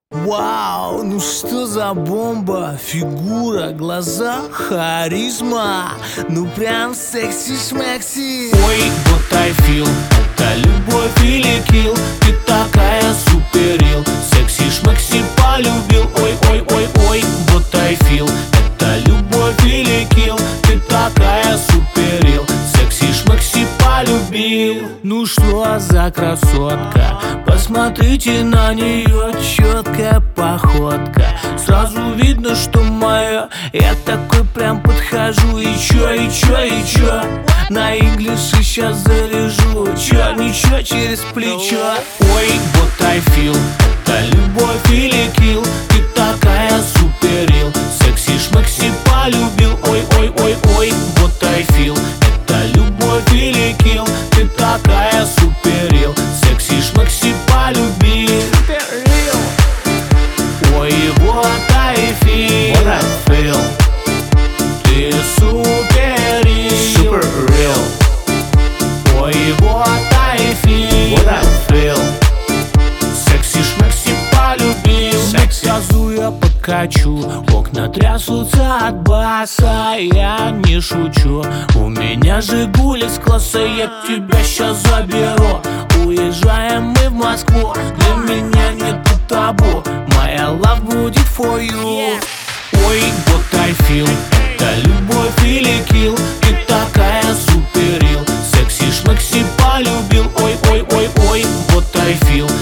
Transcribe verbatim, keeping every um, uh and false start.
Вау, ну что за бомба, фигура, глаза, харизма. Ну прям секси-шмекси. Ой, what I feel, это любовь или килл. Ты такая суперил, секси-шмекси полюбил. Ой, ой, ой, ой, what I feel, это любовь или килл. Ты такая суперил, секси-шмекси полюбил. Ну что за красотка, посмотрите на нее, четкая походка. Сразу видно, что моя. Я такой прям подхожу. И чё, и чё, и чё? На инглише сейчас заряжу. Чё, ничего через плечо. Ой, what I feel, это любовь или килл. Ты такая суперил, секси-шмекси полюбил. Ой, ой, ой, ой, what I feel, это любовь или килл. Ты такая суперил, секси-шмекси полюбил. Ой, what I feel, What I feel. ты суперил, Super real. Ой, what I feel, What I feel. секси-шмекси полюбил. Секси. Газу я подкачу, окна трясутся от баса. Я не шучу, у меня Жигули с класса. Я тебя щас заберу. Уезжаем мы в Москву, для меня нет табу. Моя love будет for you. Ой, what I feel, это любовь или килл. Ты такая суперил, секси-шмекси полюбил. Ой, ой, ой, ой, what I feel,